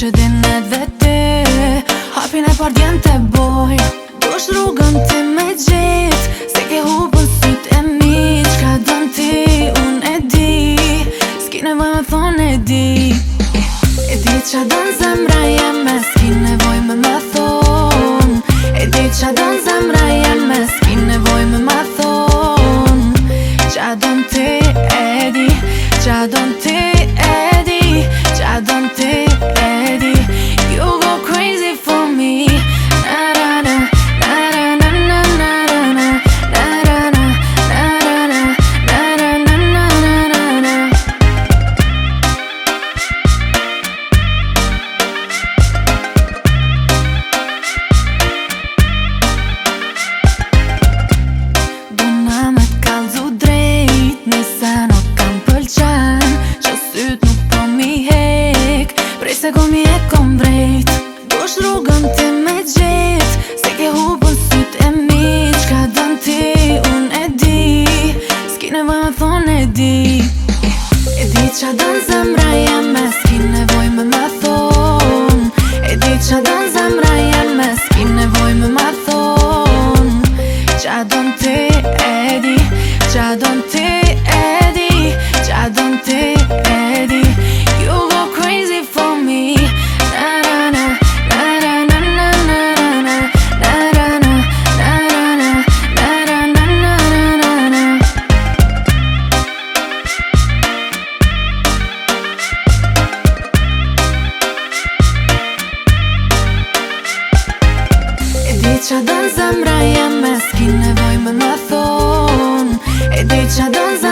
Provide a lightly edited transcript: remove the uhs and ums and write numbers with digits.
që din edhe ti hapin e pardjen të boj Dush rrugën ti me gjit Se ke hubën syt e mi Qka dën ti unë e di S'ki nevoj me thonë e di E di qa dën zemra jeme S'ki nevoj me thon E di qa dën zemra jeme S'ki nevoj me thon Qa dën ti e di Qa dën ti e di Qa dën ti e di You go crazy for me Na-ra-na, na-ra-na, na-ra-na, na-ra-na, na-ra-na, na-ra-na, na-ra-na Duna me t'kallzu drejt Nise nuk kam pëlqen Që syt nuk po mi hek Prej se kom i e kom vrejt Dush rrugën ti me gjit Se ke hubën syt e mi Qka dën ti unë e di S'ki nevoj me thonë e di E di qa dën zemra jeme S'ki nevoj me thon E di qa dën zemra jeme S'ki nevoj me thon Qa dën ti e di Qa dën ti e di Qa dën ti e di You go crazy for me Na-ra-na, na-ra-na, na-ra-na, na-ra-na, na-ra-na, na-ra-na, na-ra-na E di qa dën zemra jeme S'ki nevoj me thon E di qa dën